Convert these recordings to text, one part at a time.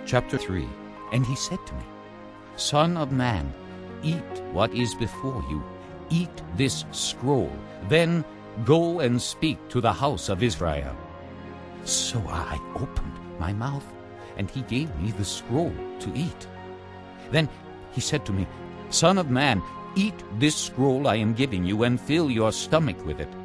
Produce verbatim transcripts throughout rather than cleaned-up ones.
Chapter three. And he said to me, Son of man, eat what is before you. Eat this scroll. Then go and speak to the house of Israel. So I opened my mouth, and he gave me the scroll to eat. Then he said to me, Son of man, eat this scroll I am giving you, and fill your stomach with it.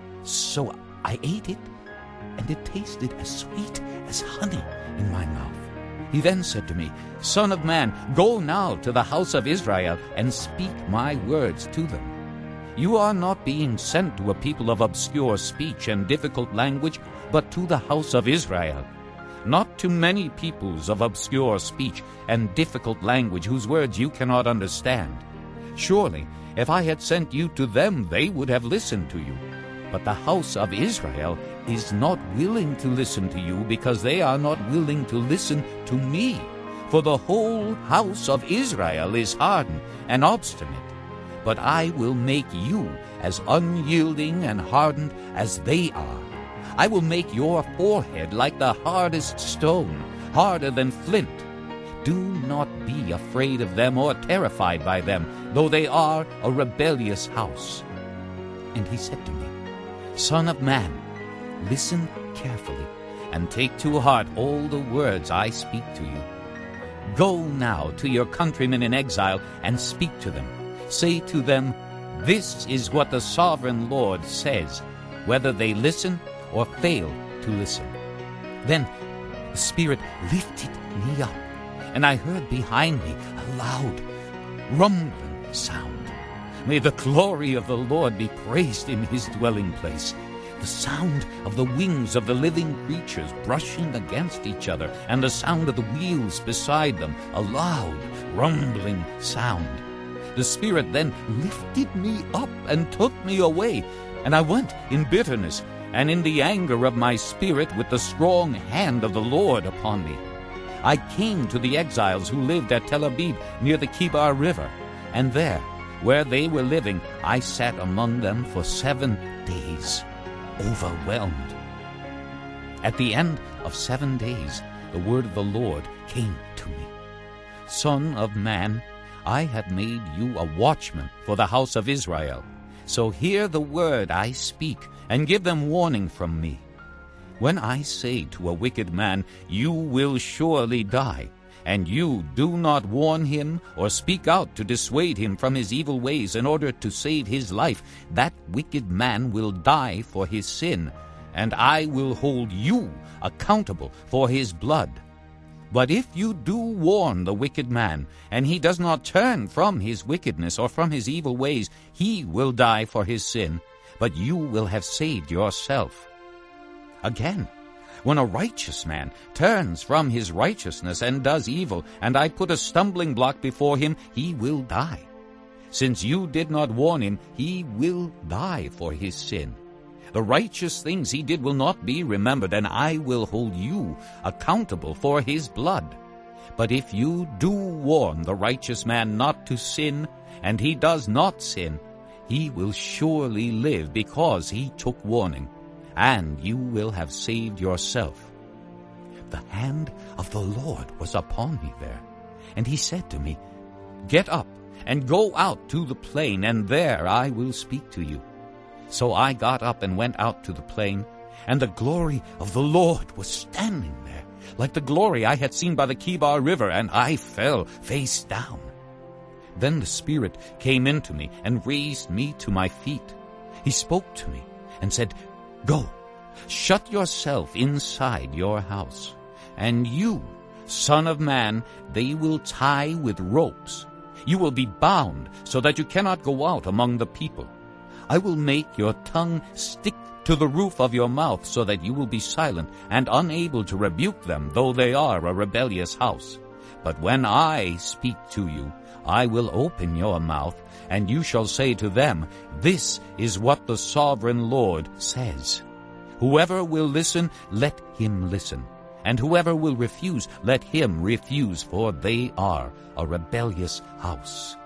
So I ate it, and it tasted as sweet as honey in my mouth. He then said to me, Son of man, go now to the house of Israel, and speak my words to them. You are not being sent to a people of obscure speech and difficult language, but to the house of Israel. Not to many peoples of obscure speech and difficult language whose words you cannot understand. Surely, if I had sent you to them, they would have listened to you. But the house of Israel is not willing to listen to you, because they are not willing to listen to me. For the whole house of Israel is hardened and obstinate. But I will make you as unyielding and hardened as they are. I will make your forehead like the hardest stone, harder than flint. Do not be afraid of them or terrified by them, though they are a rebellious house. And he said to me, Son of man, listen carefully, and take to heart all the words I speak to you. Go now to your countrymen in exile and speak to them. Say to them, This is what the sovereign Lord says, whether they listen or fail to listen. Then the Spirit lifted me up, and I heard behind me a loud, rumbling sound. May the glory of the Lord be praised in his dwelling place. The sound of the wings of the living creatures brushing against each other, and the sound of the wheels beside them, a loud, rumbling sound. The Spirit then lifted me up and took me away, and I went in bitterness and in the anger of my spirit with the strong hand of the Lord upon me. I came to the exiles who lived at Tel Abib near the Kibar River, and there, where they were living, I sat among them for seven days, overwhelmed. At the end of seven days, the word of the Lord came to me. Son of man, I have made you a watchman for the house of Israel. So hear the word I speak, and give them warning from me. When I say to a wicked man, You will surely die, and you do not warn him or speak out to dissuade him from his evil ways in order to save his life, that wicked man will die for his sin, and I will hold you accountable for his blood. But if you do warn the wicked man, and he does not turn from his wickedness or from his evil ways, he will die for his sin, but you will have saved yourself. Again, when a righteous man turns from his righteousness and does evil, and I put a stumbling block before him, he will die. Since you did not warn him, he will die for his sin. The righteous things he did will not be remembered, and I will hold you accountable for his blood. But if you do warn the righteous man not to sin, and he does not sin, he will surely live because he took warning, and you will have saved yourself. The hand of the Lord was upon me there, and he said to me, Get up and go out to the plain, and there I will speak to you. So I got up and went out to the plain, and the glory of the Lord was standing there, like the glory I had seen by the Kibar River, and I fell face down. Then the Spirit came into me and raised me to my feet. He spoke to me and said, Go, shut yourself inside your house, and you, son of man, they will tie with ropes. You will be bound so that you cannot go out among the people. I will make your tongue stick to the roof of your mouth so that you will be silent and unable to rebuke them, though they are a rebellious house. But when I speak to you, I will open your mouth, and you shall say to them, This is what the sovereign Lord says. Whoever will listen, let him listen. And whoever will refuse, let him refuse, for they are a rebellious house.